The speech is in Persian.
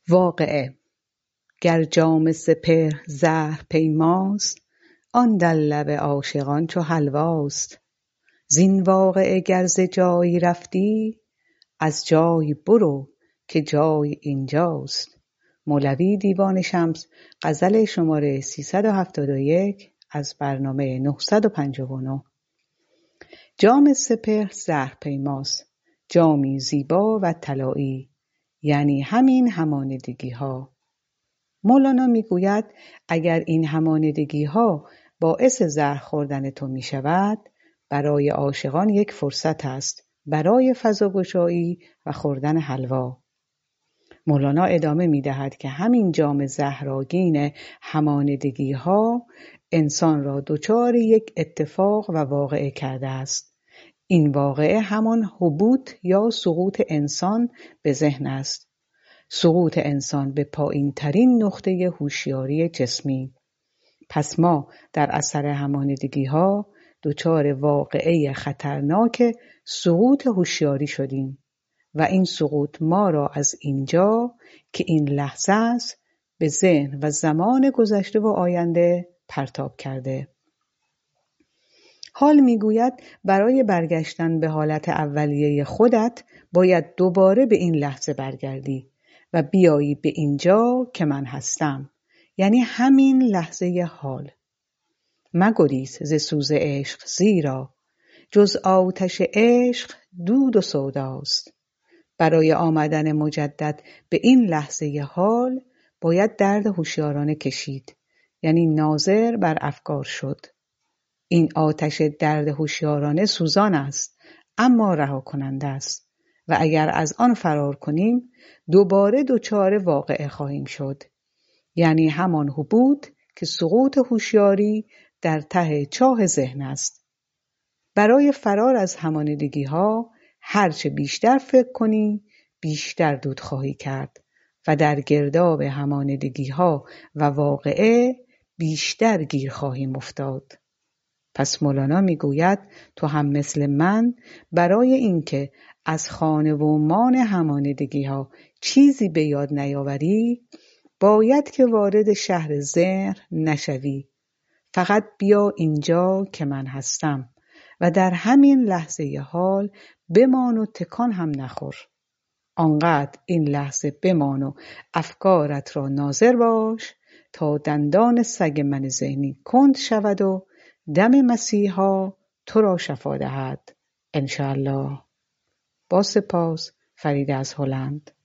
واقعه. گر جام سپهر زهر پیماست، آن در لب عاشقان چو حلواست. زین واقعه گر ز جایی رفتی، از جای برو که جای اینجاست. مولوی دیوان شمس، غزل شماره 371 از برنامه 959. جام سپهر زهر پیماست، جامی زیبا و طلایی، یعنی همین همانیدگی ها. مولانا میگوید اگر این همانیدگی ها باعث زهر خوردن تو می شود، برای عاشقان یک فرصت است برای فضاگشایی و خوردن حلوا. مولانا ادامه می دهد که همین جام زهرآگین همانیدگی ها انسان را دچار یک اتفاق و واقعه کرده است. این واقعه همان هبوط یا سقوط انسان به ذهن است. سقوط انسان به پایین ترین نقطه هوشیاری جسمی. پس ما در اثر همانیدگی ها دچار واقعه خطرناک سقوط هوشیاری شدیم و این سقوط ما را از اینجا که این لحظه است به ذهن و زمان گذشته و آینده پرتاب کرده. حال میگوید برای برگشتن به حالت اولیه خودت باید دوباره به این لحظه برگردی و بیایی به اینجا که من هستم، یعنی همین لحظه حال. مگریز ز سوز عشق، زیرا جز آتش عشق دود و سوداست. برای آمدن مجدد به این لحظه حال باید درد هوشیارانه کشید، یعنی ناظر بر افکار شد. این آتش درد هوشیارانه سوزان است، اما رها کننده است و اگر از آن فرار کنیم دوباره دچار واقعه خواهیم شد، یعنی همان هبوط که سقوط هوشیاری در ته چاه ذهن است. برای فرار از همانیدگی ها هرچه بیشتر فکر کنی بیشتر دود خواهی کرد و در گرداب همانیدگی ها و واقعه بیشتر گیر خواهیم افتاد. پس مولانا میگوید تو هم مثل من برای اینکه از خانه و مان همانیدگی ها چیزی به یاد نیاوری باید که وارد شهر ذهن نشوی. فقط بیا اینجا که من هستم و در همین لحظه حال بمان و تکان هم نخور. آنقدر این لحظه بمان و افکارت را ناظر باش تا دندان سگ من ذهنی کند شود و دم مسیحا تو را شفا دهد انشاءالله. با سپاس، فرید از هلند.